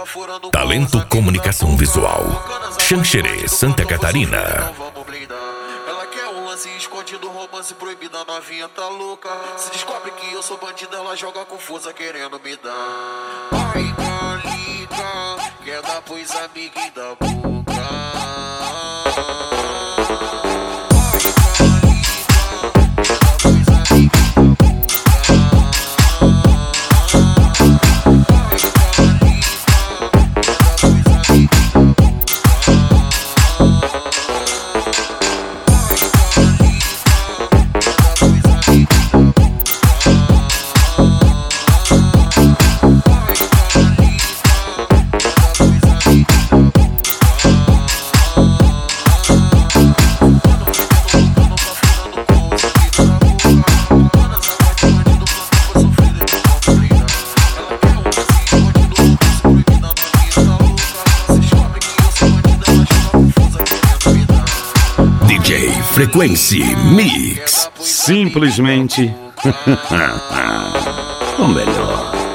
Talento Comunicação Visual, Xanxerê, Santa Catarina. Ela quer um lance escondido, romance proibido, a novinha tá louca. Se descobre que eu sou bandido, ela joga com força querendo me dar. Ai, calica, quer dar pros amiguinhos da boca. DJ Frequency Mix. Simplesmente o melhor.